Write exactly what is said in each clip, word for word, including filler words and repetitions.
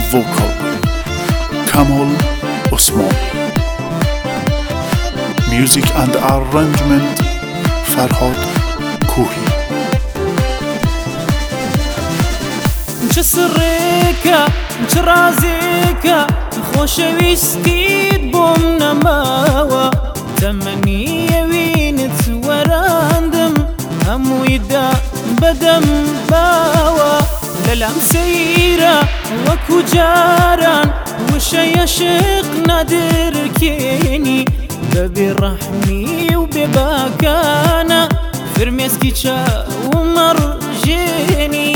vocal Kamal Osman. Music and arrangement Farhad Kohi. چه سڕێکە چ ڕازێکە خۆشەویستیت بۆم نەماوە تەمەنیەوینت وەراندم هەموویدا بەدەم باوە لەلام سەیرە وەکو جاران وشەی عەشق نادرکێنی بەبێ ڕەحمی و بێ باکانە فرمێسکی چاومە ڕژێنی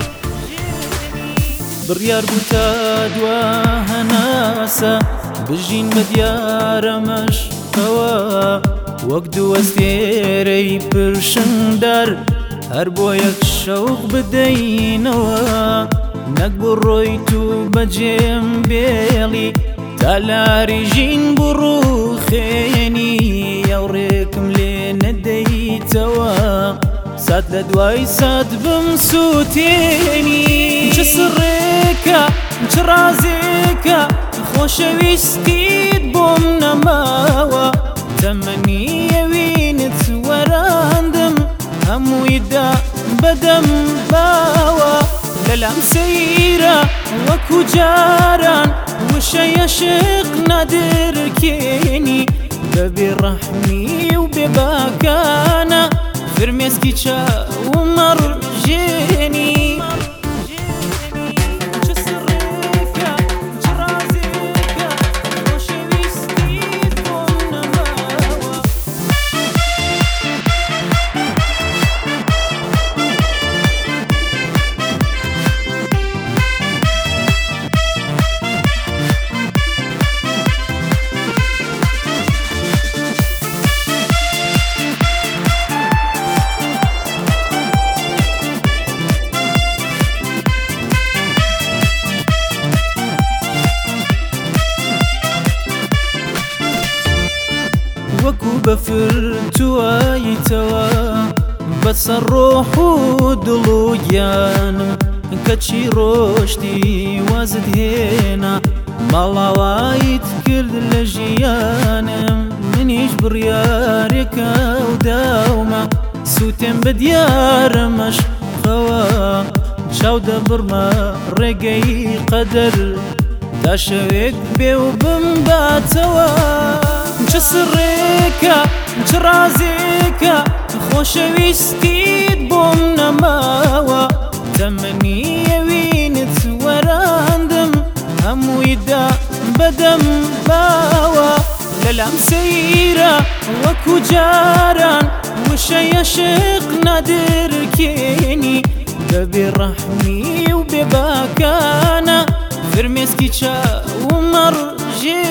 بڕیار بوو تا دوا هەناسە بژین بە دیارەمەشقەوە وەک دوو ئەستێرەی پرشندار هەر بۆ یەک شەوق بدەینەوە نەک بڕۆیت و بەجێم بێڵی تالاری ژین بڕوخێنی ئەوڕێکم لێ نەدەیتەوە سات لە دوای سات بم سووتێنی چه سڕێکە چ ڕازێکە خۆشەویستیت بۆم نەماوە تەمەنیەوینت وەراندم هەموویدا بەدەم باوە لەلام سەیرە وەکو جاران وشەی عەشق نادرکێنی بەبێ ڕەحمی و بێ باکانە فرمێسکی چاومە ڕژێنی وەکو بەفر توایتەوە بەسەر ڕۆح و دڵ و گیانم کەچی ڕۆشتی وازت هێنا ماڵاوایت کرد لە ژیانم منیش بڕیارێکە و داومە سووتێم بە دیارەمەشقەوە چاو دەبڕمە ڕێگەی قەدەر تا شەوێک بێ و بمباتەوە چه سڕێکە چ ڕازێکە خۆشەویستیت بۆم نەماوە تەمەنیەوینت وەراندم هەموویدا بەدەم باوە لەلام سەیرە وەکو جاران وشەی عەشق نادرکێنی بەبێ ڕەحمی و بێ باکانە فرمێسکی چاومە ڕژێنی